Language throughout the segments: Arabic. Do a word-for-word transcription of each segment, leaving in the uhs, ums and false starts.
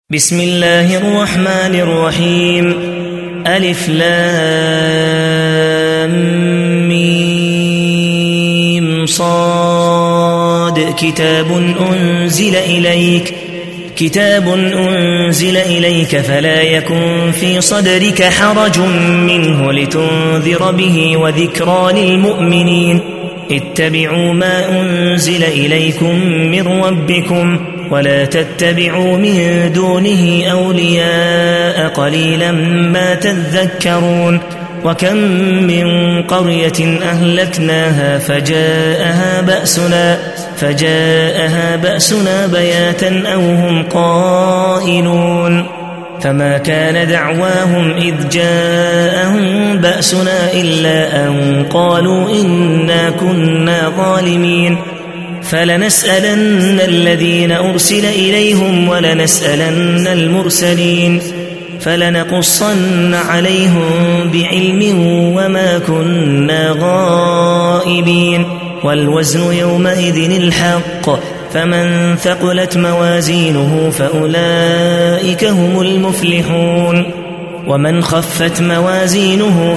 بسم الله الرحمن الرحيم. ألف لام ميم صاد كتاب أنزل إليك كتاب أنزل إليك فلا يكن في صدرك حرج منه لتنذر به وذكرى للمؤمنين. اتبعوا ما أنزل إليكم من ربكم ولا تتبعوا من دونه أولياء قليلا ما تذكرون. وكم من قرية أهلكناها فجاءها بأسنا فجاءها بأسنا بياتا أو هم قائلون. فما كان دعواهم إذ جاءهم بأسنا إلا أن قالوا إنا كنا ظالمين. فلنسألن الذين أرسل إليهم ولنسألن المرسلين فلنقصن عليهم بعلم وما كنا غائبين. والوزن يومئذ الحق فمن ثقلت موازينه فأولئك هم المفلحون ومن خفت موازينه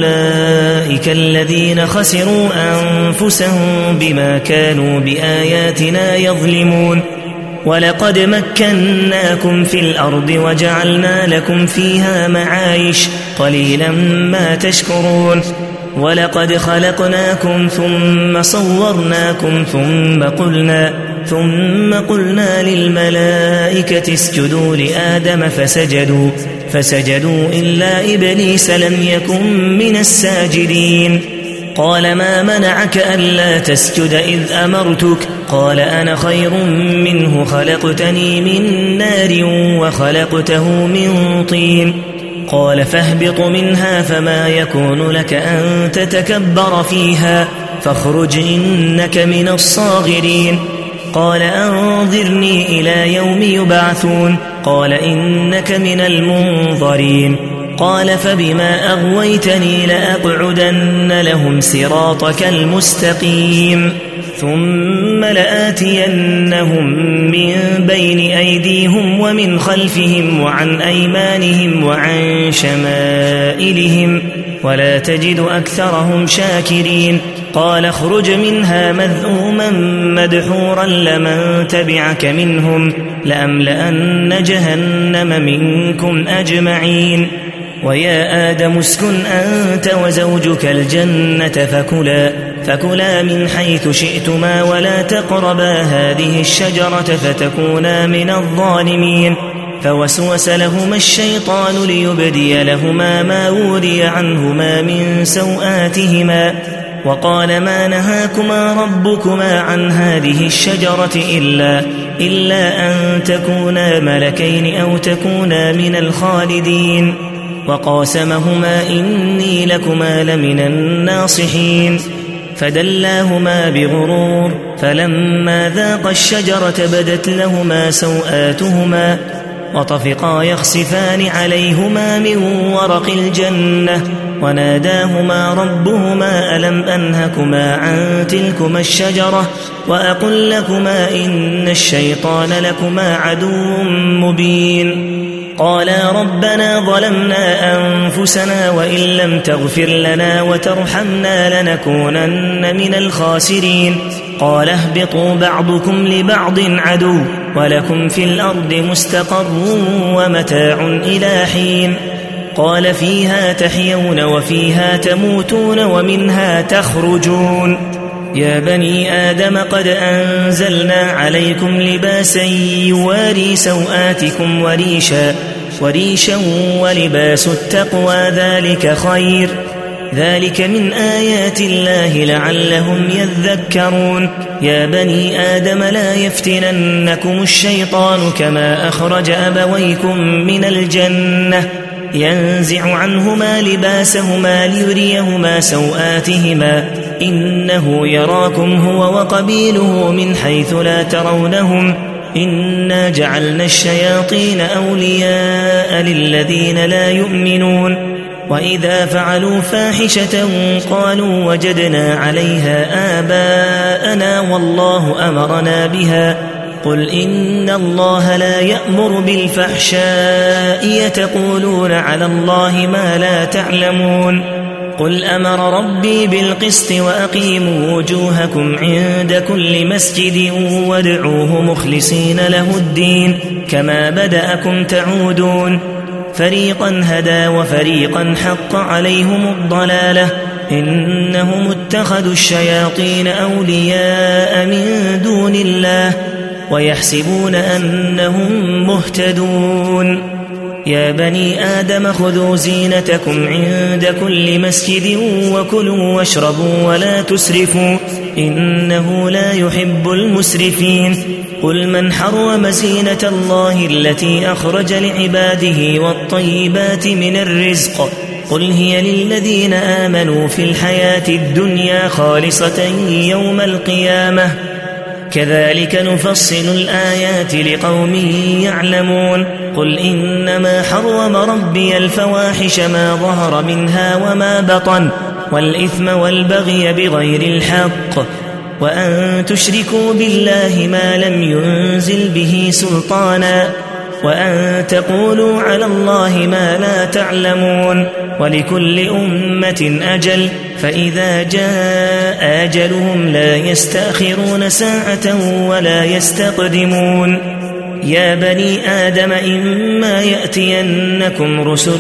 فأولئك الذين خسروا أنفسهم بما كانوا بآياتنا يظلمون. ولقد مكناكم في الأرض وجعلنا لكم فيها معايش قليلا ما تشكرون. ولقد خلقناكم ثم صورناكم ثم قلنا ثم قلنا للملائكة اسجدوا لآدم فسجدوا فسجدوا إلا إبليس لم يكن من الساجدين. قال ما منعك ألا تسجد إذ أمرتك؟ قال أنا خير منه خلقتني من نار وخلقته من طين. قال فاهبط منها فما يكون لك أن تتكبر فيها فاخرج إنك من الصاغرين. قال أنظرني إلى يوم يبعثون. قال إنك من المنظرين. قال فبما أغويتني لأقعدن لهم صراطك المستقيم ثم لآتينهم من بين أيديهم ومن خلفهم وعن أيمانهم وعن شمائلهم ولا تجد أكثرهم شاكرين. قال اخرج منها مذءوما مدحورا لمن تبعك منهم لأملأن جهنم منكم أجمعين. ويا آدم اسكن أنت وزوجك الجنة فكلا فكلا من حيث شئتما ولا تقربا هذه الشجرة فتكونا من الظالمين. فوسوس لهما الشيطان ليبدي لهما ما وري عنهما من سوآتهما وقال ما نهاكما ربكما عن هذه الشجرة إلا, إلا أن تكونا ملكين أو تكونا من الخالدين. وقاسمهما إني لكما لمن الناصحين. فدلاهما بغرور فلما ذاقا الشجرة بدت لهما سوآتهما وطفقا يخصفان عليهما من ورق الجنة وناداهما ربهما ألم أنهكما عن تلكما الشجرة وأقل لكما إن الشيطان لكما عدو مبين. قالا ربنا ظلمنا أنفسنا وإن لم تغفر لنا وترحمنا لنكونن من الخاسرين. قال اهبطوا بعضكم لبعض عدو ولكم في الأرض مستقر ومتاع إلى حين. قال فيها تحيون وفيها تموتون ومنها تخرجون. يا بني آدم قد أنزلنا عليكم لباسا يواري سوآتكم وريشا وريشا ولباس التقوى ذلك خير ذلك من آيات الله لعلهم يذكرون. يا بني آدم لا يفتننكم الشيطان كما أخرج أبويكم من الجنة ينزع عنهما لباسهما ليريهما سوآتهما إنه يراكم هو وقبيله من حيث لا ترونهم إنا جعلنا الشياطين أولياء للذين لا يؤمنون. وإذا فعلوا فاحشة قالوا وجدنا عليها آباءنا والله أمرنا بها قل إن الله لا يأمر بالفحشاء يتقولون على الله ما لا تعلمون قل أمر ربي بالقسط وأقيموا وجوهكم عند كل مسجد وادعوه مخلصين له الدين كما بدأكم تعودون فريقا هدى وفريقا حق عليهم الضلالة إنهم اتخذوا الشياطين أولياء من دون الله ويحسبون أنهم مهتدون يا بني آدم خذوا زينتكم عند كل مسجد وكلوا واشربوا ولا تسرفوا إنه لا يحب المسرفين قل من حرم زينة الله التي أخرج لعباده والطيبات من الرزق قل هي للذين آمنوا في الحياة الدنيا خالصة يوم القيامة كذلك نفصل الآيات لقوم يعلمون قل إنما حرم ربي الفواحش ما ظهر منها وما بطن والإثم والبغي بغير الحق وأن تشركوا بالله ما لم ينزل به سلطانا وأن تقولوا على الله ما لا تعلمون ولكل أمة أجل فإذا جاء أجلهم لا يستأخرون ساعة ولا يستقدمون يا بني آدم إما يأتينكم رسل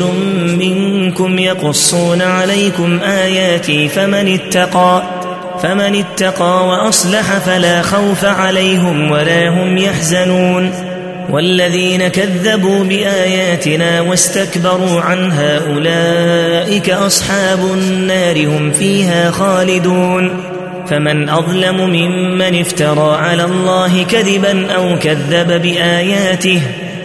منكم يقصون عليكم آياتي فمن اتقى فمن اتقى وأصلح فلا خوف عليهم ولا هم يحزنون والذين كذبوا بآياتنا واستكبروا عنها أولئك أصحاب النار هم فيها خالدون فمن أظلم ممن افترى على الله كذبا أو كذب بآياته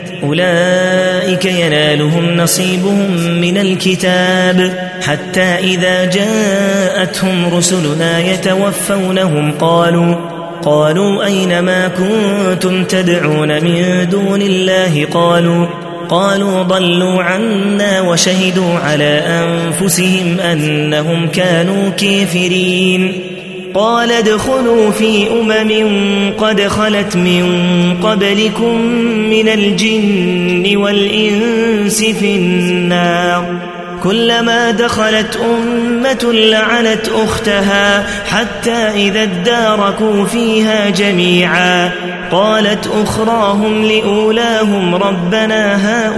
أولئك ينالهم نصيبهم من الكتاب حتى إذا جاءتهم رسلنا يتوفونهم قالوا قالوا أين ما كنتم تدعون من دون الله قالوا قالوا ضلوا عنا وشهدوا على أنفسهم أنهم كانوا كافرين قال ادخلوا في أمم قد خلت من قبلكم من الجن والإنس في النار كلما دخلت أمة لعنت أختها حتى إذا اداركوا فيها جميعا قالت أخراهم لأولاهم ربنا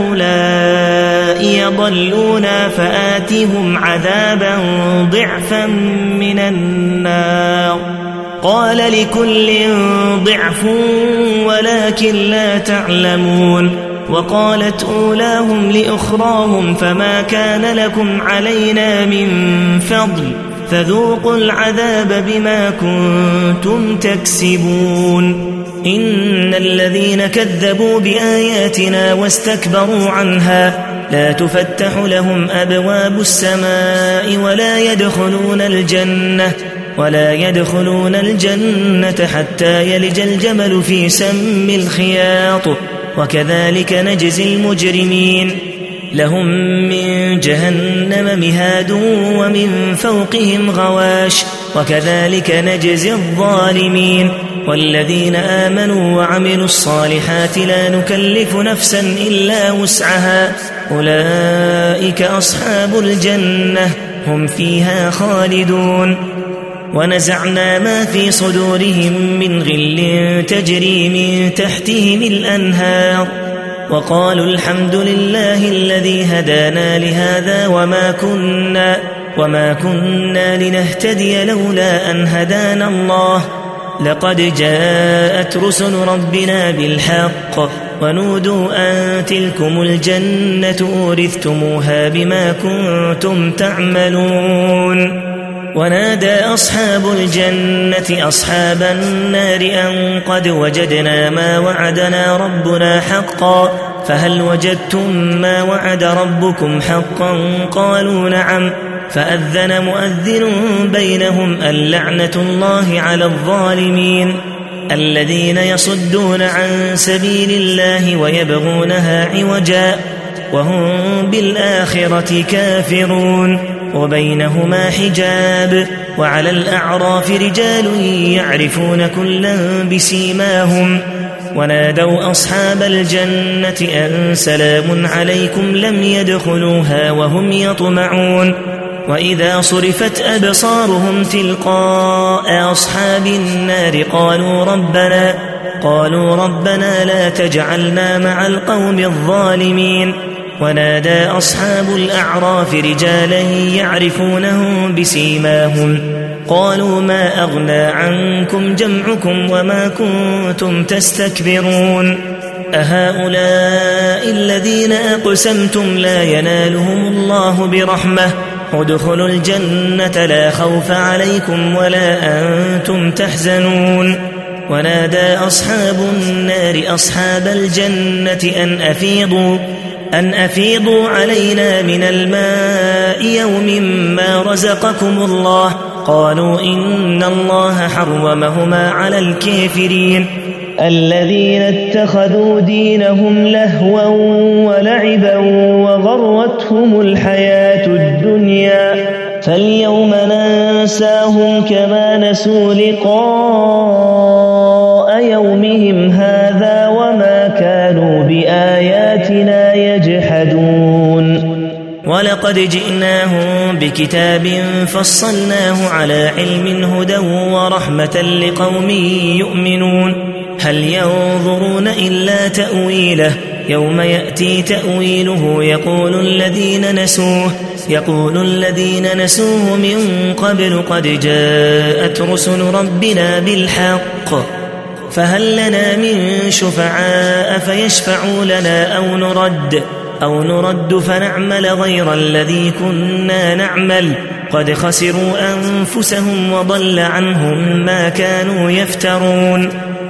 هؤلاء يضلونا فآتهم عذابا ضعفا من النار قال لكل ضعف ولكن لا تعلمون وقالت أولاهم لأخراهم فما كان لكم علينا من فضل فذوقوا العذاب بما كنتم تكسبون إن الذين كذبوا بآياتنا واستكبروا عنها لا تفتح لهم أبواب السماء ولا يدخلون الجنة ولا يدخلون الجنة حتى يلج الجمل في سم الخياط وكذلك نجزي المجرمين لهم من جهنم مهاد ومن فوقهم غواش وكذلك نجزي الظالمين والذين آمنوا وعملوا الصالحات لا نكلف نفسا إلا وسعها أولئك أصحاب الجنة هم فيها خالدون ونزعنا ما في صدورهم من غل تجري من تحتهم الأنهار وقالوا الحمد لله الذي هدانا لهذا وما كنا وما كنا لنهتدي لولا أن هدانا الله لقد جاءت رسل ربنا بالحق ونودوا أن تلكم الجنة أورثتموها بما كنتم تعملون ونادى أصحاب الجنة أصحاب النار أن قد وجدنا ما وعدنا ربنا حقا فهل وجدتم ما وعد ربكم حقا قالوا نعم فأذن مؤذن بينهم اللعنة الله على الظالمين الذين يصدون عن سبيل الله ويبغونها عوجا وهم بالآخرة كافرون وبينهما حجاب وعلى الأعراف رجال يعرفون كلا بسيماهم ونادوا أصحاب الجنة أن سلام عليكم لم يدخلوها وهم يطمعون وإذا صرفت أبصارهم تلقاء أصحاب النار قالوا ربنا قالوا ربنا لا تجعلنا مع القوم الظالمين ونادى أصحاب الأعراف رجالا يعرفونهم بسيماهم قالوا ما أغنى عنكم جمعكم وما كنتم تستكبرون أهؤلاء الذين أقسمتم لا ينالهم الله برحمة ادخلوا الجنة لا خوف عليكم ولا أنتم تحزنون ونادى أصحاب النار أصحاب الجنة أن أفيضوا أن أفيضوا علينا من الماء يوم ما رزقكم الله قالوا إن الله حرمهما على الكافرين الذين اتخذوا دينهم لهوا ولعبا وغرتهم الحياة الدنيا فاليوم ننساهم كما نسوا لقاء يومهم هذا وما كانوا بآياتنا يجحدون ولقد جئناهم بكتاب فصلناه على علم هدى ورحمة لقوم يؤمنون هل ينظرون إلا تأويله يوم يأتي تأويله يقول الذين نسوه يقول الذين نسوه من قبل قد جاءت رسل ربنا بالحق فهل لنا من شفعاء فيشفعوا لنا أو نرد أو نرد فنعمل غير الذي كنا نعمل قد خسروا أنفسهم وضل عنهم ما كانوا يفترون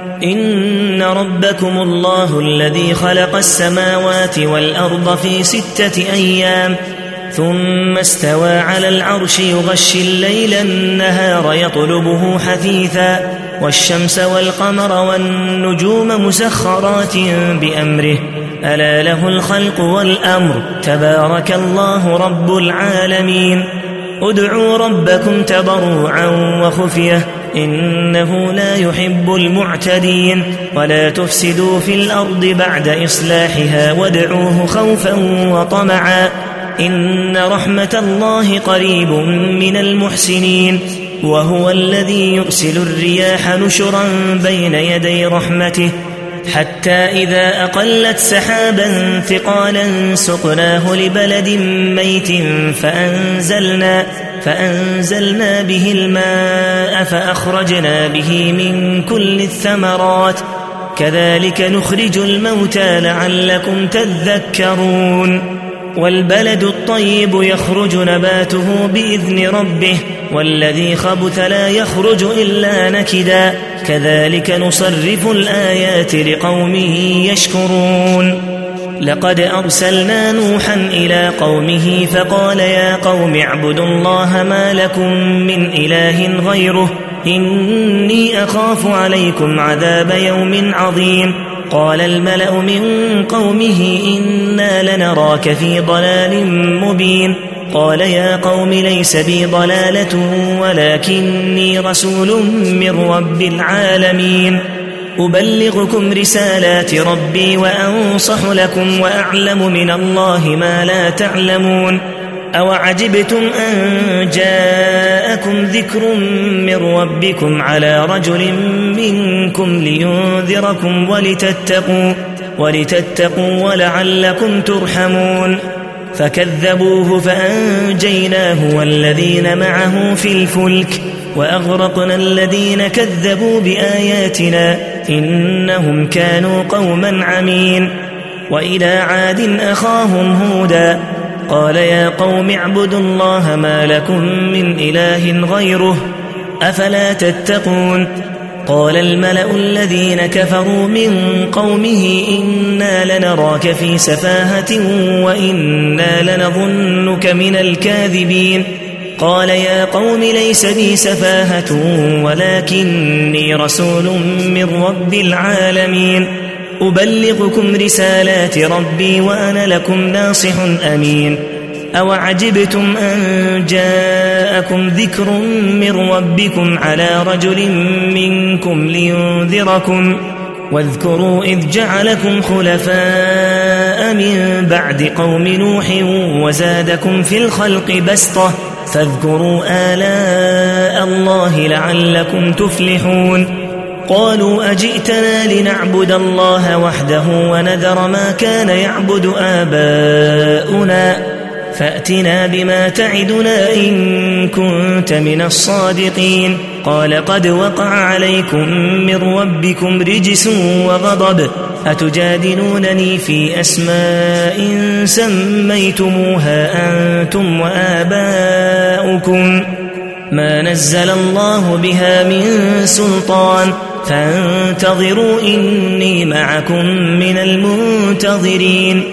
إن ربكم الله الذي خلق السماوات والأرض في ستة أيام ثم استوى على العرش يغشي الليل النهار يطلبه حثيثا والشمس والقمر والنجوم مسخرات بأمره ألا له الخلق والأمر تبارك الله رب العالمين ادعوا ربكم تضرعا وخفية إنه لا يحب المعتدين ولا تفسدوا في الأرض بعد إصلاحها وادعوه خوفا وطمعا إن رحمة الله قريب من المحسنين وهو الذي يرسل الرياح نشرا بين يدي رحمته حتى إذا أقلت سحابا ثقالا سقناه لبلد ميت فأنزلنا, فأنزلنا به الماء فأخرجنا به من كل الثمرات كذلك نخرج الموتى لعلكم تذكرون والبلد الطيب يخرج نباته بإذن ربه والذي خبث لا يخرج إلا نكدا كذلك نصرف الآيات لقوم يشكرون لقد أرسلنا نوحا إلى قومه فقال يا قوم اعبدوا الله ما لكم من إله غيره إني أخاف عليكم عذاب يوم عظيم قال الملأ من قومه إنا لنراك في ضلال مبين قال يا قوم ليس بي ضلالة ولكني رسول من رب العالمين أبلغكم رسالات ربي وأنصح لكم وأعلم من الله ما لا تعلمون أوعجبتم أن جاءكم ذكر من ربكم على رجل منكم لينذركم ولتتقوا, ولتتقوا ولعلكم ترحمون فكذبوه فأنجيناه والذين معه في الفلك وأغرقنا الذين كذبوا بآياتنا إنهم كانوا قوما عمين وإلى عاد أخاهم هودا قال يا قوم اعبدوا الله ما لكم من إله غيره أفلا تتقون قال الملأ الذين كفروا من قومه إنا لنراك في سفاهة وإنا لنظنك من الكاذبين قال يا قوم ليس بي سفاهة ولكني رسول من رب العالمين أبلغكم رسالات ربي وأنا لكم ناصح أمين أوعجبتم أن جاءكم ذكر من ربكم على رجل منكم لينذركم واذكروا إذ جعلكم خلفاء من بعد قوم نوح وزادكم في الخلق بسطة فاذكروا آلاء الله لعلكم تفلحون قالوا أجئتنا لنعبد الله وحده ونذر ما كان يعبد آباؤنا فأتنا بما تعدنا إن كنت من الصادقين قال قد وقع عليكم من ربكم رجس وغضب أتجادلونني في أسماء سميتموها أنتم وآباؤكم ما نزل الله بها من سلطان فانتظروا إني معكم من المنتظرين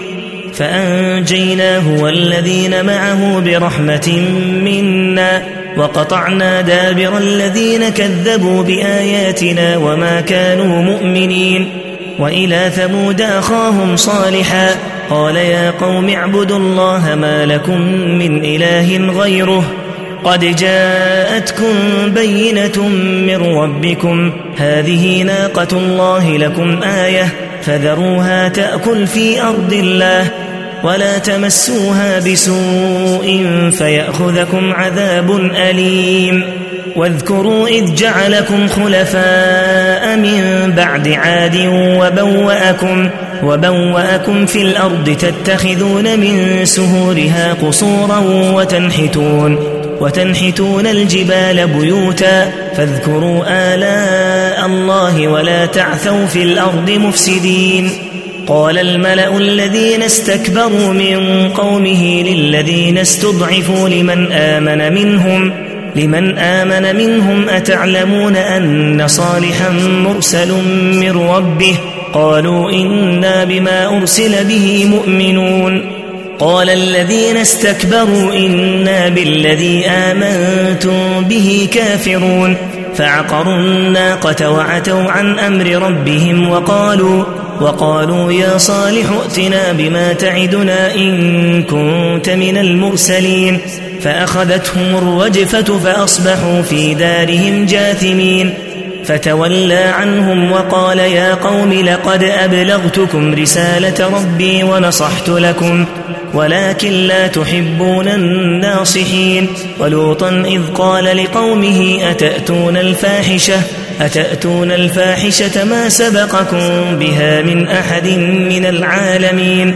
فأنجيناه والذين معه برحمة منا وقطعنا دابر الذين كذبوا بآياتنا وما كانوا مؤمنين وإلى ثمود أخاهم صالحا قال يا قوم اعبدوا الله ما لكم من إله غيره قد جاءتكم بينة من ربكم هذه ناقة الله لكم آية فذروها تأكل في أرض الله ولا تمسوها بسوء فيأخذكم عذاب أليم واذكروا إذ جعلكم خلفاء من بعد عاد وبوأكم, وبوأكم في الأرض تتخذون من سهورها قصورا وتنحتون, وتنحتون الجبال بيوتا فاذكروا آلاء الله ولا تعثوا في الأرض مفسدين قال الملأ الذين استكبروا من قومه للذين استضعفوا لمن آمن منهم لمن آمن منهم أتعلمون أن صالحا مرسل من ربه قالوا إنا بما أرسل به مؤمنون قال الذين استكبروا إنا بالذي آمنتم به كافرون فعقروا الناقة وعتوا عن أمر ربهم وقالوا وقالوا يا صالح ائتنا بما تعدنا إن كنت من المرسلين فأخذتهم الرجفة فأصبحوا في دارهم جاثمين فتولى عنهم وقال يا قوم لقد أبلغتكم رسالة ربي ونصحت لكم ولكن لا تحبون الناصحين ولوطا إذ قال لقومه أتأتون الفاحشة أتأتون الفاحشة ما سبقكم بها من أحد من العالمين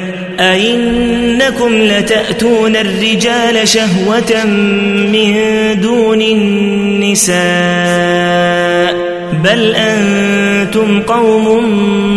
أئنكم لتأتون الرجال شهوة من دون النساء بل أنتم قوم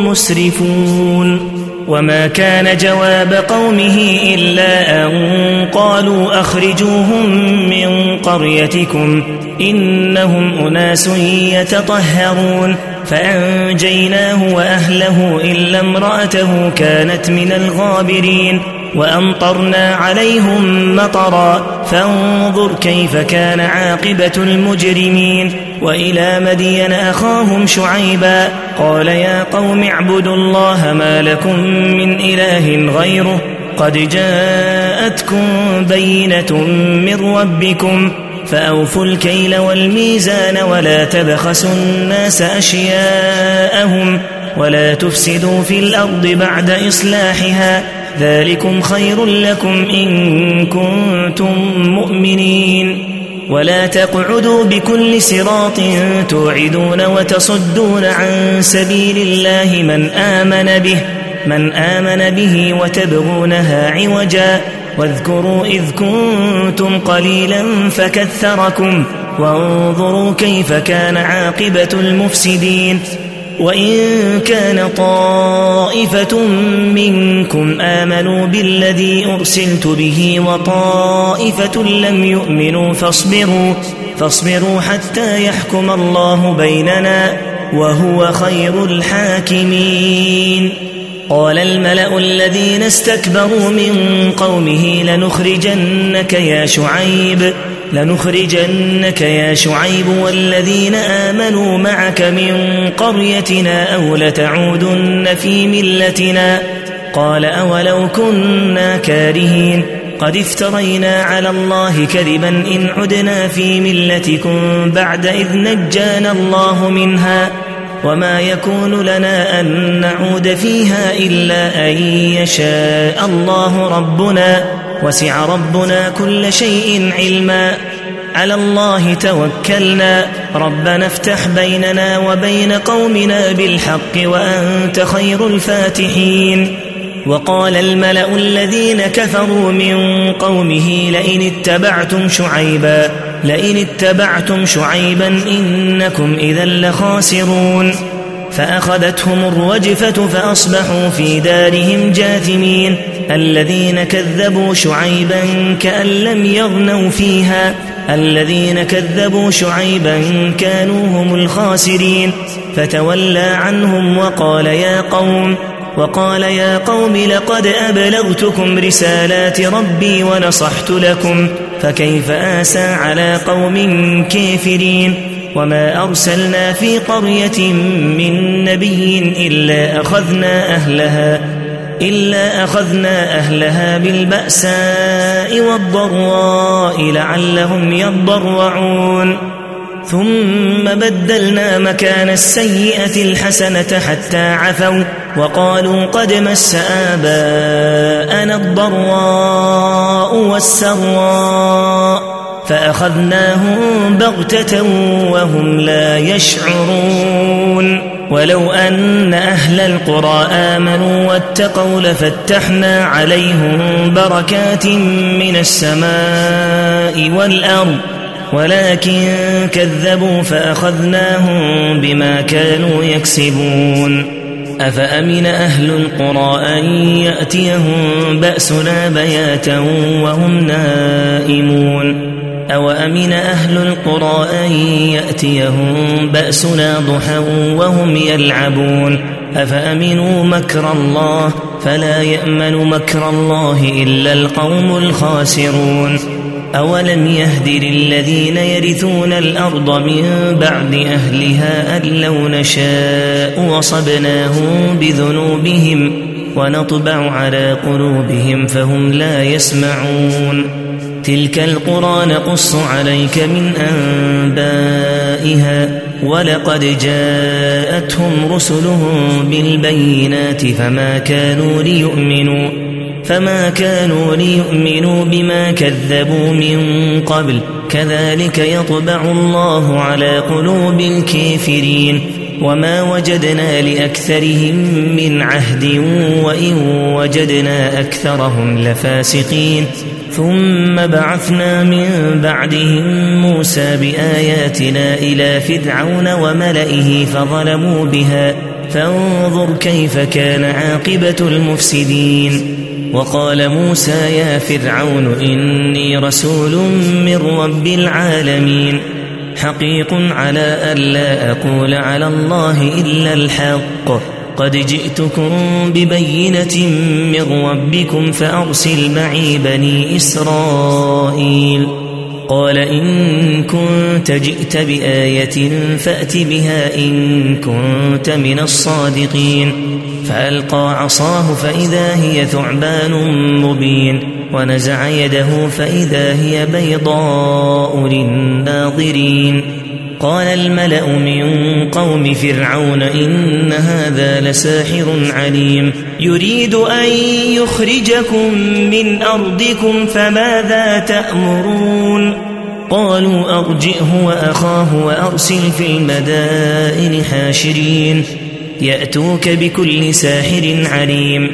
مسرفون وما كان جواب قومه إلا أن قالوا أخرجوهم من قريتكم إنهم أناس يتطهرون فأنجيناه وأهله إلا امرأته كانت من الغابرين وأمطرنا عليهم مطرا فانظر كيف كان عاقبة المجرمين وإلى مدين أخاهم شعيبا قال يا قوم اعبدوا الله ما لكم من إله غيره قد جاءتكم بينة من ربكم فأوفوا الكيل والميزان ولا تبخسوا الناس أشياءهم ولا تفسدوا في الأرض بعد إصلاحها ذلكم خير لكم إن كنتم مؤمنين ولا تقعدوا بكل صراط توعدون وتصدون عن سبيل الله من آمن به من آمن به وتبغونها عوجا واذكروا إذ كنتم قليلا فكثركم وانظروا كيف كان عاقبة المفسدين وإن كان طائفة منكم آمنوا بالذي أرسلت به وطائفة لم يؤمنوا فاصبروا, فاصبروا حتى يحكم الله بيننا وهو خير الحاكمين قال الملأ الذين استكبروا من قومه لنخرجنك يا شعيب لنخرجنك يا شعيب والذين آمنوا معك من قريتنا أو لتعودن في ملتنا قال أولو كنا كارهين قد افترينا على الله كذبا إن عدنا في ملتكم بعد إذ نجانا الله منها وما يكون لنا أن نعود فيها إلا أن يشاء الله ربنا وسع ربنا كل شيء علما على الله توكلنا ربنا افتح بيننا وبين قومنا بالحق وأنت خير الفاتحين وقال الملأ الذين كفروا من قومه لئن اتبعتم شعيبا لئن اتبعتم شعيبا إنكم إذا لخاسرون فأخذتهم الرجفة فأصبحوا في دارهم جاثمين الذين كذبوا شعيبا كأن لم يغنوا فيها الذين كذبوا شعيبا كانوا هم الخاسرين فتولى عنهم وقال يا قوم وقال يا قوم لقد أبلغتكم رسالات ربي ونصحت لكم فكيف آسى على قوم كافرين وما أرسلنا في قرية من نبي إلا أخذنا أهلها إلا أخذنا أهلها بالبأساء والضراء لعلهم يضرعون ثم بدلنا مكان السيئة الحسنة حتى عفوا وقالوا قد مس آباءنا الضراء والسراء فأخذناهم بغتة وهم لا يشعرون ولو أن أهل القرى آمنوا واتقوا لفتحنا عليهم بركات من السماء والأرض ولكن كذبوا فأخذناهم بما كانوا يكسبون أفأمن أهل القرى أن يأتيهم بأسنا بياتا وهم نائمون أو أمن أهل القرى أن يأتيهم بأسنا ضحى وهم يلعبون أفأمنوا مكر الله فلا يأمن مكر الله إلا القوم الخاسرون أولم يهد للذين يرثون الأرض من بعد أهلها أن لو نشاء وصبناهم بذنوبهم ونطبع على قلوبهم فهم لا يسمعون تلك القرى نقص عليك من أنبائها ولقد جاءتهم رسلهم بالبينات فما كانوا ليؤمنوا فما كانوا ليؤمنوا بما كذبوا من قبل كذلك يطبع الله على قلوب الكافرين وما وجدنا لأكثرهم من عهد وإن وجدنا أكثرهم لفاسقين ثم بعثنا من بعدهم موسى بآياتنا إلى فرعون وملئه فظلموا بها فانظر كيف كان عاقبة المفسدين وقال موسى يا فرعون إني رسول من رب العالمين حقيق على ألا أقول على الله إلا الحق قد جئتكم ببينة من ربكم فأرسل معي بني إسرائيل قال إن كنت جئت بآية فأت بها إن كنت من الصادقين فألقى عصاه فإذا هي ثعبان مبين ونزع يده فإذا هي بيضاء للناظرين قال الملأ من قوم فرعون إن هذا لساحر عليم يريد أن يخرجكم من أرضكم فماذا تأمرون قالوا أرجئه وأخاه وأرسل في المدائن حاشرين يأتوك بكل ساحر عليم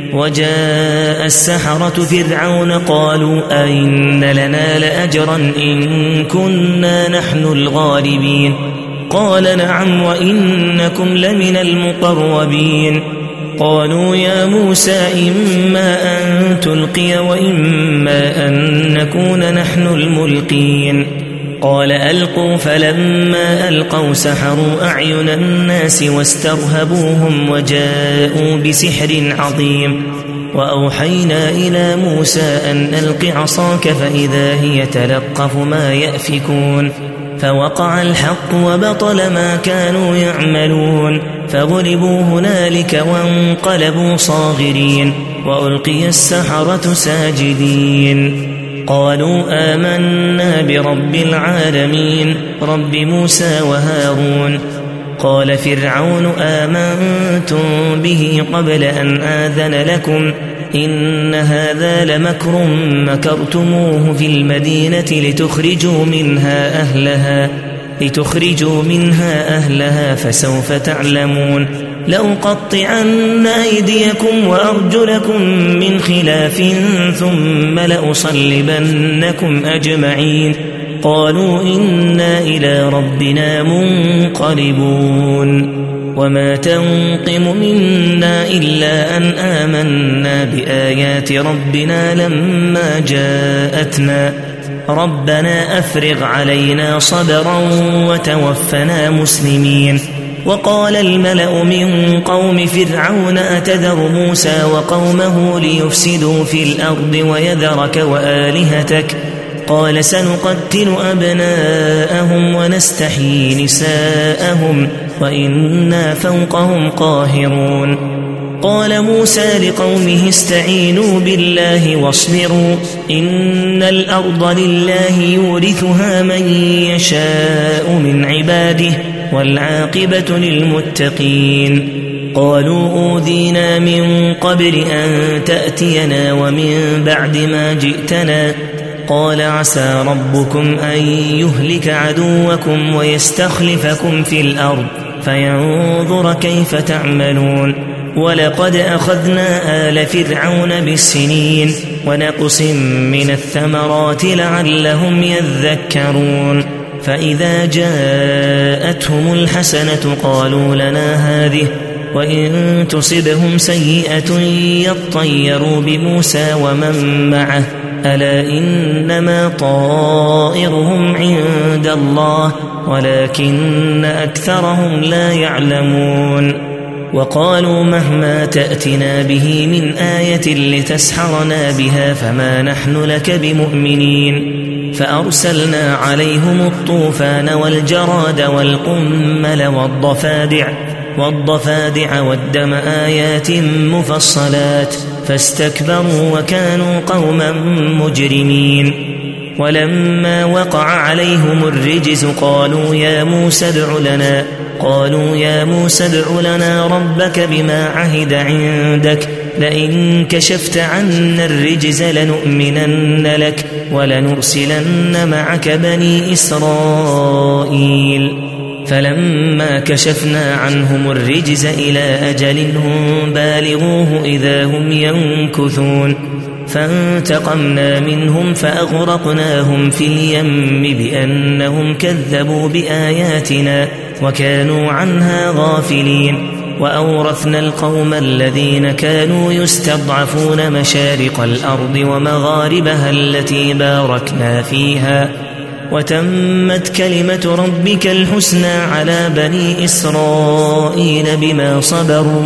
وجاء السحرة فرعون قالوا أئن لنا لأجرا إن كنا نحن الغالبين قال نعم وإنكم لمن المقربين قالوا يا موسى إما أن تلقي وإما أن نكون نحن الملقين قال ألقوا فلما ألقوا سحروا أعين الناس واسترهبوهم وجاءوا بسحر عظيم وأوحينا إلى موسى أن ألق عصاك فإذا هي تلقف ما يأفكون فوقع الحق وبطل ما كانوا يعملون فغلبوا هنالك وانقلبوا صاغرين وألقي السحرة ساجدين قالوا آمنا برب العالمين رب موسى وهارون قال فرعون آمنتم به قبل أن آذن لكم إن هذا لمكر مكرتموه في المدينة لتخرجوا منها أهلها لتخرجوا منها أهلها فسوف تعلمون لأقطعن أيديكم وأرجلكم من خلاف ثم لأصلبنكم أجمعين قالوا إنا إلى ربنا منقلبون وما تنقم منا إلا أن آمنا بآيات ربنا لما جاءتنا ربنا أفرغ علينا صبرا وتوفنا مسلمين وقال الملأ من قوم فرعون أتذر موسى وقومه ليفسدوا في الأرض ويذرك وآلهتك قال سنقتل أبناءهم ونستحيي نساءهم وإنا فوقهم قاهرون قال موسى لقومه استعينوا بالله واصبروا إن الأرض لله يورثها من يشاء من عباده والعاقبة للمتقين قالوا أوذينا من قبل أن تأتينا ومن بعد ما جئتنا قال عسى ربكم أن يهلك عدوكم ويستخلفكم في الأرض فينظر كيف تعملون ولقد أخذنا آل فرعون بالسنين ونقص من الثمرات لعلهم يذكرون فإذا جاءتهم الحسنة قالوا لنا هذه وإن تصبهم سيئة يطيروا بموسى ومن معه ألا إنما طائرهم عند الله ولكن أكثرهم لا يعلمون وقالوا مهما تأتنا به من آية لتسحرنا بها فما نحن لك بمؤمنين فأرسلنا عليهم الطوفان والجراد والقمل والضفادع والضفادع والدم آيات مفصلات فاستكبروا وكانوا قوما مجرمين ولما وقع عليهم الرجز قالوا يا موسى ادع لنا قالوا يا موسى ادع لنا ربك بما عهد عندك لئن كشفت عنا الرجز لنؤمنن لك ولنرسلن معك بني إسرائيل فلما كشفنا عنهم الرجز إلى أجل هم بالغوه إذا هم ينكثون فانتقمنا منهم فأغرقناهم في اليم بأنهم كذبوا بآياتنا وكانوا عنها غافلين وأورثنا القوم الذين كانوا يستضعفون مشارق الأرض ومغاربها التي باركنا فيها وتمت كلمة ربك الحسنى على بني إسرائيل بما صبروا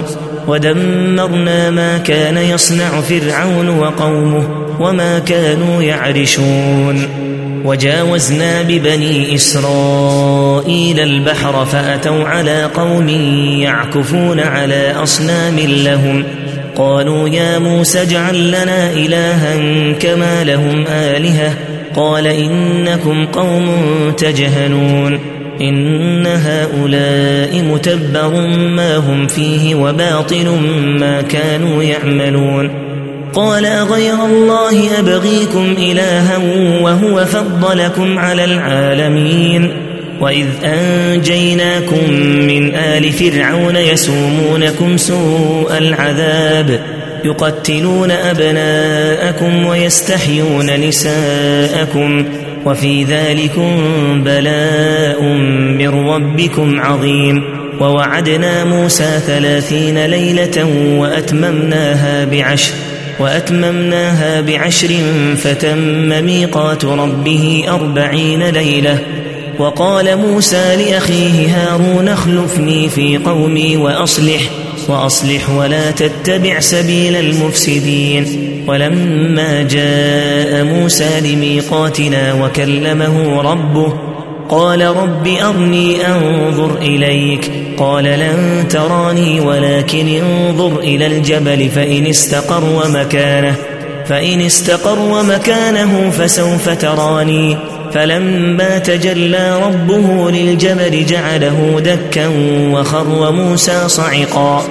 ودمرنا ما كان يصنع فرعون وقومه وما كانوا يعرشون وجاوزنا ببني إسرائيل البحر فأتوا على قوم يعكفون على أصنام لهم قالوا يا موسى اجعل لنا إلها كما لهم آلهة قال إنكم قوم تجهلون إن هؤلاء متبر ما هم فيه وباطل ما كانوا يعملون قال أغير الله أبغيكم إلها وهو فضلكم على العالمين وإذ أنجيناكم من آل فرعون يسومونكم سوء العذاب يقتلون أبناءكم ويستحيون نساءكم وفي ذلكم بلاء من ربكم عظيم ووعدنا موسى ثلاثين ليلة وأتممناها بعشر وأتممناها بعشر فتم ميقات ربه أربعين ليلة وقال موسى لأخيه هارون اخلفني في قومي وأصلح وأصلح ولا تتبع سبيل المفسدين ولما جاء موسى لميقاتنا وكلمه ربه قال رب أرني أنظر إليك قال لن تراني ولكن انظر إلى الجبل فإن استقر مكانه فإن استقر مكانه فسوف تراني فلما تجلى ربه للجبل جعله دكا وخر موسى صعقا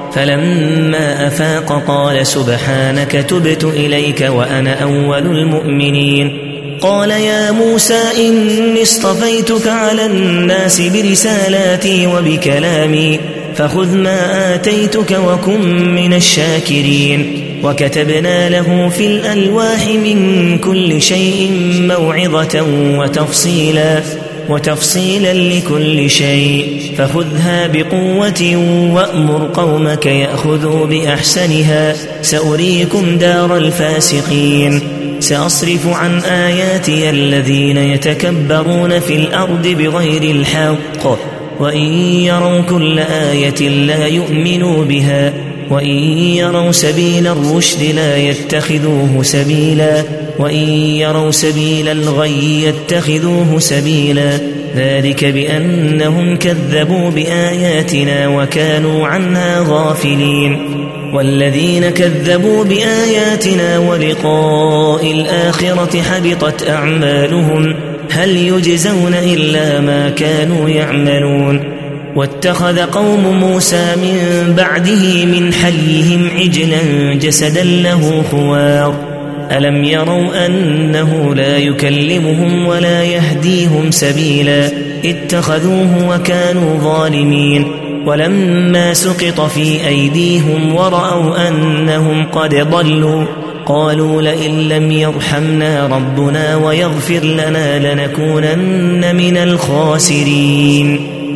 فلما أفاق قال سبحانك تبت إليك وأنا أول المؤمنين قال يا موسى إني اصطفيتك على الناس برسالاتي وبكلامي فخذ ما آتيتك وكن من الشاكرين وكتبنا له في الألواح من كل شيء موعظة وتفصيلا وتفصيلا لكل شيء فخذها بقوة وأمر قومك يأخذوا بأحسنها سأريكم دار الفاسقين سأصرف عن آياتي الذين يتكبرون في الأرض بغير الحق وإن يروا كل آية لا يؤمنوا بها وإن يروا سبيل الرشد لا يتخذوه سبيلا وإن يروا سبيل الغي يتخذوه سبيلا ذلك بأنهم كذبوا بآياتنا وكانوا عنها غافلين والذين كذبوا بآياتنا ولقاء الآخرة حبطت أعمالهم هل يجزون إلا ما كانوا يعملون واتخذ قوم موسى من بعده من حليهم عجلا جسدا له خوار ألم يروا أنه لا يكلمهم ولا يهديهم سبيلا اتخذوه وكانوا ظالمين ولما سقط في أيديهم ورأوا أنهم قد ضلوا قالوا لئن لم يرحمنا ربنا ويغفر لنا لنكونن من الخاسرين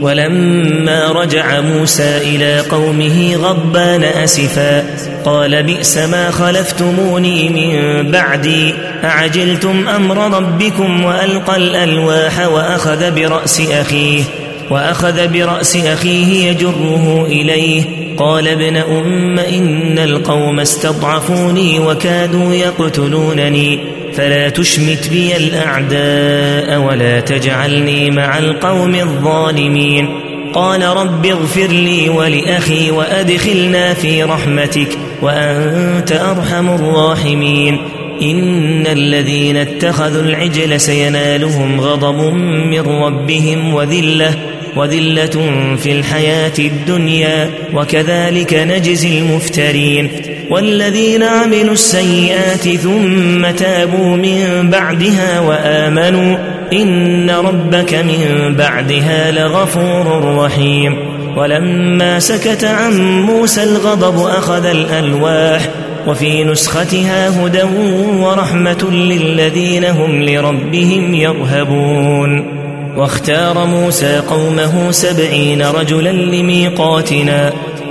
ولما رجع موسى إلى قومه غضبان أسفا قال بئس ما خلفتموني من بعدي أعجلتم أمر ربكم وألقى الألواح وأخذ برأس أخيه وأخذ برأس أخيه يجره إليه قال ابن أم إن القوم استضعفوني وكادوا يقتلونني فلا تشمت بي الأعداء ولا تجعلني مع القوم الظالمين قال رب اغفر لي ولأخي وأدخلنا في رحمتك وأنت أرحم الراحمين إن الذين اتخذوا العجل سينالهم غضب من ربهم وذلة وذلة في الحياة الدنيا وكذلك نجزي المفترين والذين عملوا السيئات ثم تابوا من بعدها وآمنوا إن ربك من بعدها لغفور رحيم ولما سكت عن موسى الغضب أخذ الألواح وفي نسختها هدى ورحمة للذين هم لربهم يرهبون واختار موسى قومه سبعين رجلا لميقاتنا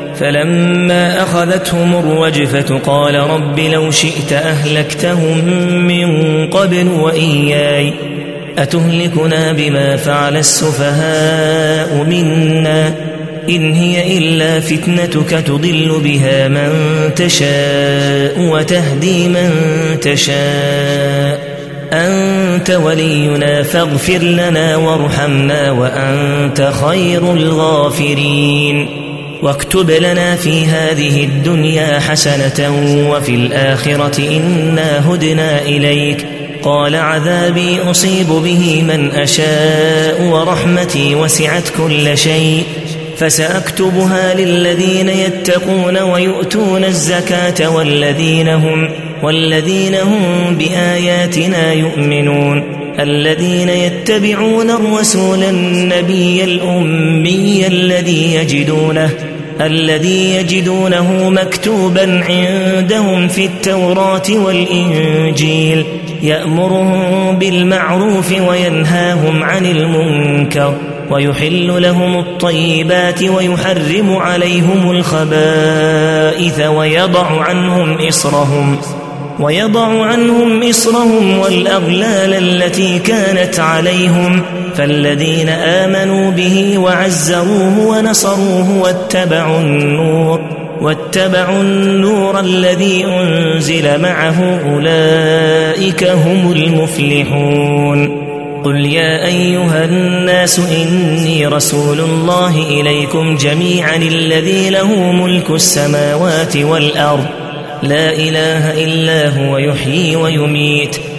فلما أخذتهم الرجفة قال رب لو شئت أهلكتهم من قبل وإياي أتهلكنا بما فعل السفهاء منا إن هي إلا فتنتك تضل بها من تشاء وتهدي من تشاء أنت ولينا فاغفر لنا وارحمنا وأنت خير الغافرين واكتب لنا في هذه الدنيا حسنة وفي الآخرة إنا هدنا إليك قال عذابي أصيب به من أشاء ورحمتي وسعت كل شيء فسأكتبها للذين يتقون ويؤتون الزكاة والذين هم والذين هم بآياتنا يؤمنون الذين يتبعون الرسول النبي الأمي الذي يجدونه الذي يجدونه مكتوبا عندهم في التوراة والإنجيل يأمرهم بالمعروف وينهاهم عن المنكر ويحل لهم الطيبات ويحرم عليهم الخبائث ويضع عنهم إصرهم ويضع عنهم إصرهم والأغلال التي كانت عليهم فالذين آمنوا به وعزروه ونصروه واتبعوا النور واتبعوا النور الذي أنزل معه أولئك هم المفلحون قل يا أيها الناس إني رسول الله إليكم جميعا الذي له ملك السماوات والأرض لا إله إلا هو يحيي ويميت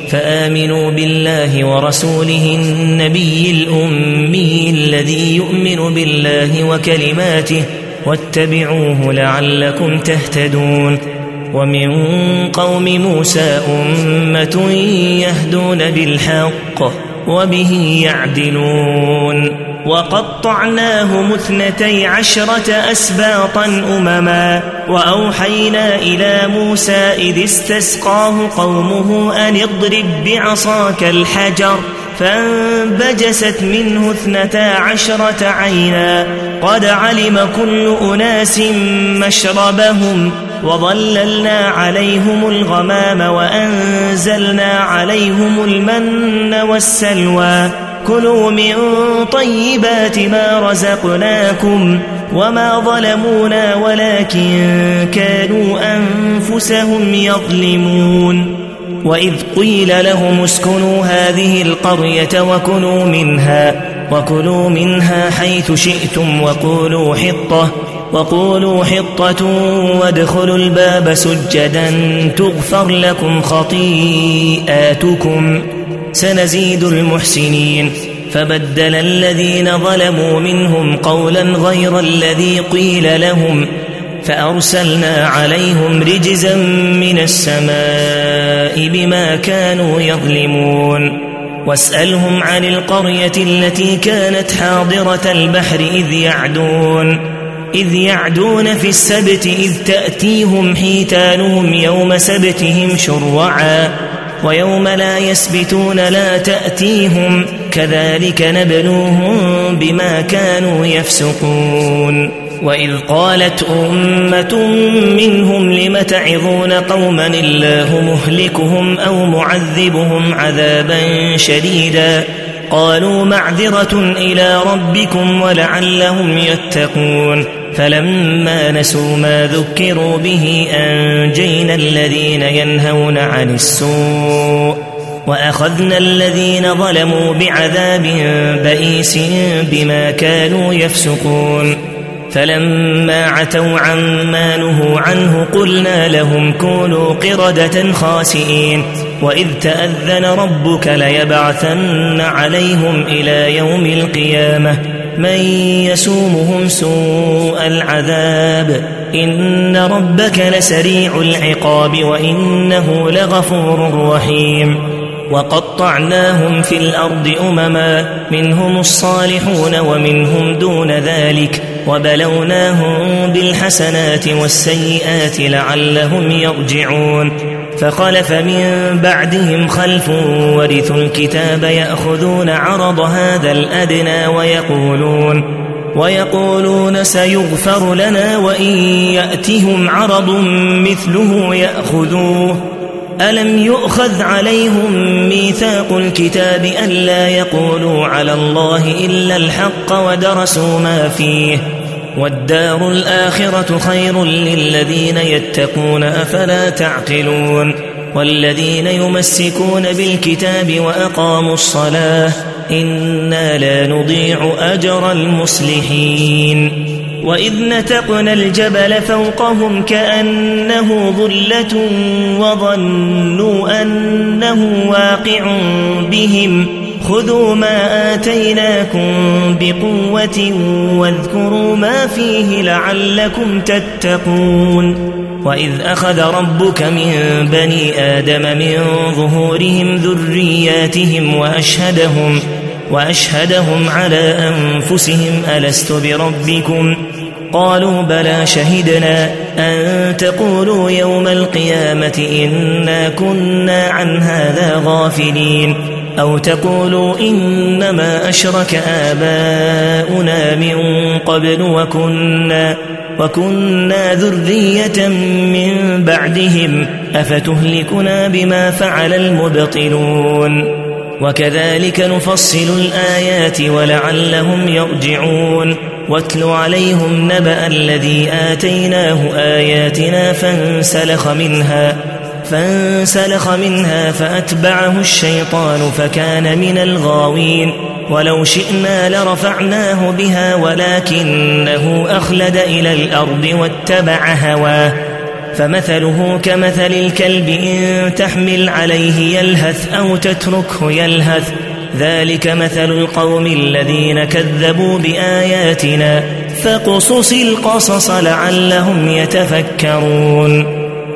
فآمنوا بالله ورسوله النبي الأمي الذي يؤمن بالله وكلماته واتبعوه لعلكم تهتدون. ومن قوم موسى أمة يهدون بالحق وبه يعدلون. وقطعناهم اثنتي عشرة أسباطا أمما وأوحينا إلى موسى إذ استسقاه قومه أن اضرب بعصاك الحجر فانبجست منه اثنتا عشرة عينا قد علم كل أناس مشربهم وظللنا عليهم الغمام وأنزلنا عليهم المن والسلوى كلوا من طيبات ما رزقناكم وما ظلمونا ولكن كانوا أنفسهم يظلمون. وإذ قيل لهم اسكنوا هذه القرية وكلوا منها وكلوا منها حيث شئتم وقولوا حطة وقولوا حطة وادخلوا الباب سجدا تغفر لكم خطيئاتكم سنزيد المحسنين. فبدل الذين ظلموا منهم قولا غير الذي قيل لهم فأرسلنا عليهم رجزا من السماء بما كانوا يظلمون. واسألهم عن القرية التي كانت حاضرة البحر إذ يعدون إذ يعدون في السبت إذ تأتيهم حيتانهم يوم سبتهم شرعا ويوم لا يسبتون لا تأتيهم كذلك نبلوهم بما كانوا يفسقون. وإذ قالت أمة منهم لم تعظون قوما الله مهلكهم أو معذبهم عذابا شديدا قالوا معذرة إلى ربكم ولعلهم يتقون. فلما نسوا ما ذكروا به أنجينا الذين ينهون عن السوء وأخذنا الذين ظلموا بعذاب بئيس بما كانوا يفسقون. فلما عتوا عما نهوا عنه قلنا لهم كونوا قردة خاسئين. وإذ تأذن ربك ليبعثن عليهم إلى يوم القيامة من يسومهم سوء العذاب إن ربك لسريع العقاب وإنه لغفور رحيم. وقطعناهم في الأرض أمما منهم الصالحون ومنهم دون ذلك وبلوناهم بالحسنات والسيئات لعلهم يرجعون. فخلف من بعدهم خلف ورثوا الكتاب يأخذون عرض هذا الأدنى ويقولون ويقولون سيغفر لنا وإن يأتهم عرض مثله يأخذوه ألم يؤخذ عليهم ميثاق الكتاب ألا يقولوا على الله إلا الحق ودرسوا ما فيه والدار الآخرة خير للذين يتقون أفلا تعقلون. والذين يمسكون بالكتاب وأقاموا الصلاة إنا لا نضيع أجر المصلحين. وإذ نتقنا الجبل فوقهم كأنه ظلة وظنوا أنه واقع بهم خذوا ما آتيناكم بقوة واذكروا ما فيه لعلكم تتقون. وإذ أخذ ربك من بني آدم من ظهورهم ذرياتهم وأشهدهم وأشهدهم على أنفسهم ألست بربكم قالوا بلى شهدنا أن تقولوا يوم القيامة إنا كنا عن هذا غافلين أو تقولوا إنما أشرك آباؤنا من قبل وكنا وكنا ذرية من بعدهم أفتهلكنا بما فعل المبطلون. وكذلك نفصل الآيات ولعلهم يرجعون. واتل عليهم نبأ الذي آتيناه آياتنا فانسلخ منها فانسلخ منها فأتبعه الشيطان فكان من الغاوين. ولو شئنا لرفعناه بها ولكنه أخلد إلى الأرض واتبع هواه فمثله كمثل الكلب إن تحمل عليه يلهث أو تتركه يلهث ذلك مثل القوم الذين كذبوا بآياتنا فاقصص القصص لعلهم يتفكرون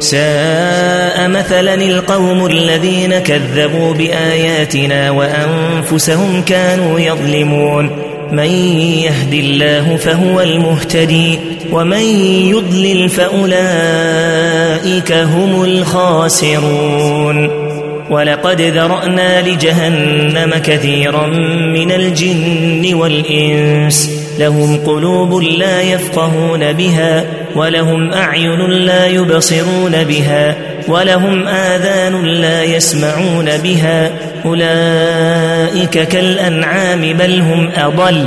ساء مثلا القوم الذين كذبوا بآياتنا وأنفسهم كانوا يظلمون من يهد الله فهو المهتدي ومن يضلل فأولئك هم الخاسرون ولقد ذرأنا لجهنم كثيرا من الجن والإنس لهم قلوب لا يفقهون بها ولهم أعين لا يبصرون بها ولهم آذان لا يسمعون بها أولئك كالأنعام بل هم أضل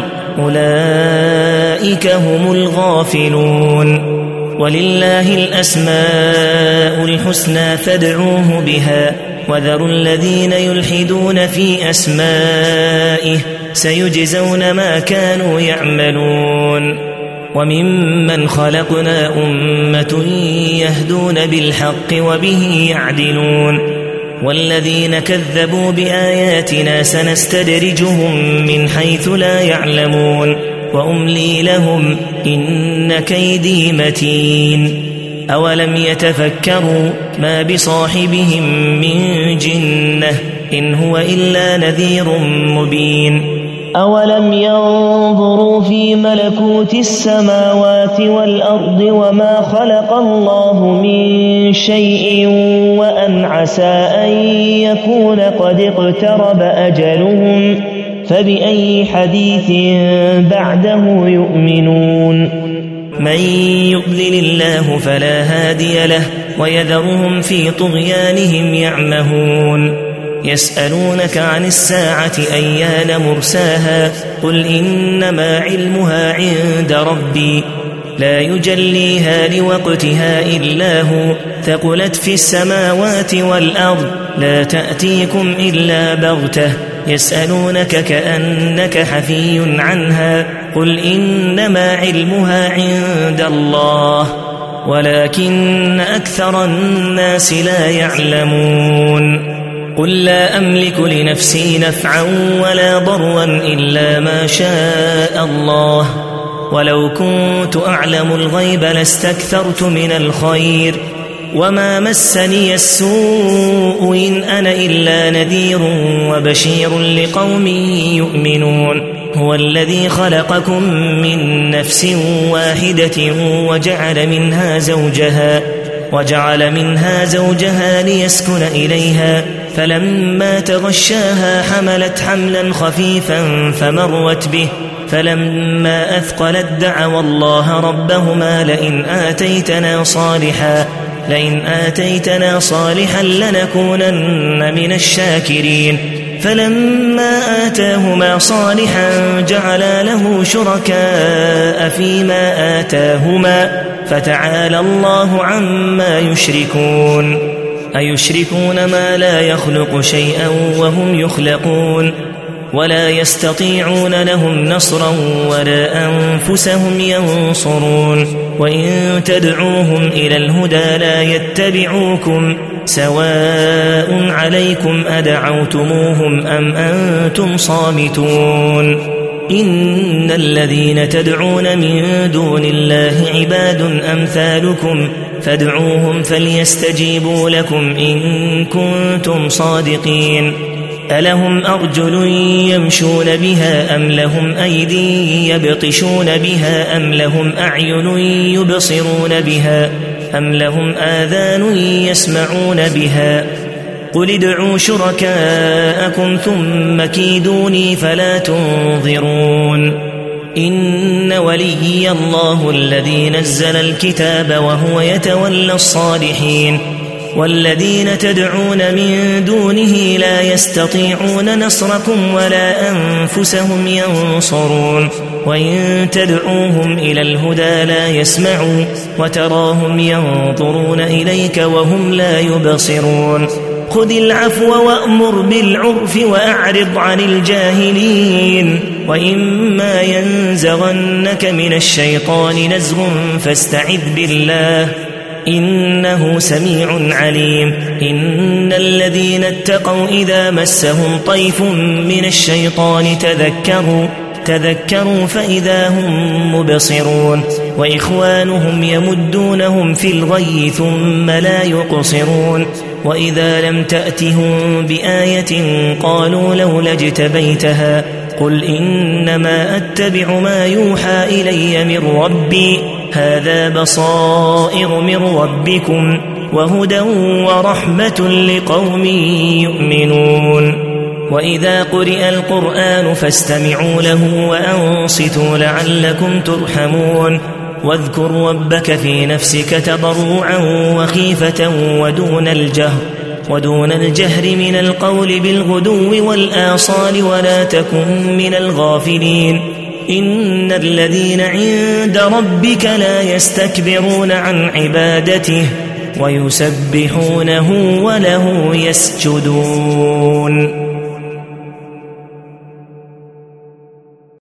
أولئك هم الغافلون ولله الأسماء الحسنى فادعوه بها وذروا الذين يلحدون في أسمائه سيجزون ما كانوا يعملون وممن خلقنا أمة يهدون بالحق وبه يعدلون والذين كذبوا بآياتنا سنستدرجهم من حيث لا يعلمون وأملي لهم إن كيدي متين أولم يتفكروا ما بصاحبهم من جنة إن هو إلا نذير مبين أولم ينظروا في ملكوت السماوات والأرض وما خلق الله من شيء وأن عسى أن يكون قد اقترب أجلهم فبأي حديث بعده يؤمنون من يضلل الله فلا هادي له ويذرهم في طغيانهم يعمهون يسألونك عن الساعة أيان مرساها قل إنما علمها عند ربي لا يجليها لوقتها إلا هو ثقلت في السماوات والأرض لا تأتيكم إلا بغتة يسألونك كأنك حفي عنها قل إنما علمها عند الله ولكن أكثر الناس لا يعلمون قل لا أملك لنفسي نفعا ولا ضرا إلا ما شاء الله ولو كنت أعلم الغيب لاستكثرت من الخير وما مسني السوء إن أنا إلا نذير وبشير لقوم يؤمنون هو الذي خلقكم من نفس واحدة وجعل منها زوجها وجعل منها زوجها ليسكن إليها فلما تغشاها حملت حملا خفيفا فمرت به فلما أثقلت دعوا الله ربهما لئن آتيتنا صالحا لئن آتيتنا صالحا لنكونن من الشاكرين فلما آتاهما صالحا جعلا له شركاء فيما آتاهما فتعالى الله عما يشركون أيشركون ما لا يخلق شيئا وهم يخلقون ولا يستطيعون لهم نصرا ولا أنفسهم ينصرون وإن تدعوهم إلى الهدى لا يتبعوكم سواء عليكم أدعوتموهم أم أنتم صامتون إن الذين تدعون من دون الله عباد أمثالكم فادعوهم فليستجيبوا لكم إن كنتم صادقين ألهم أرجل يمشون بها أم لهم أيدي يبطشون بها أم لهم أعين يبصرون بها أم لهم آذان يسمعون بها قل ادعوا شركاءكم ثم كيدوني فلا تنظرون إن وليي الله الذي نزل الكتاب وهو يتولى الصالحين والذين تدعون من دونه لا يستطيعون نصركم ولا أنفسهم ينصرون وإن تدعوهم إلى الهدى لا يسمعوا وتراهم ينظرون إليك وهم لا يبصرون خذ العفو وأمر بالعرف وأعرض عن الجاهلين وإما ينزغنك من الشيطان نزغ فاستعذ بالله إنه سميع عليم. إن الذين اتقوا إذا مسهم طيف من الشيطان تذكروا تذكروا فإذا هم مبصرون وإخوانهم يمدونهم في الغي ثم لا يقصرون وإذا لم تأتهم بآية قالوا لولا اجتبيتها قل إنما أتبع ما يوحى إلي من ربي هذا بصائر من ربكم وهدى ورحمة لقوم يؤمنون. وإذا قرئ القرآن فاستمعوا له وأنصتوا لعلكم ترحمون. واذكر ربك في نفسك تضرعا وخيفة ودون الجهر ودون الجهر من القول بالغدو والآصال ولا تكن من الغافلين. إن الذين عند ربك لا يستكبرون عن عبادته ويسبحونه وله يسجدون.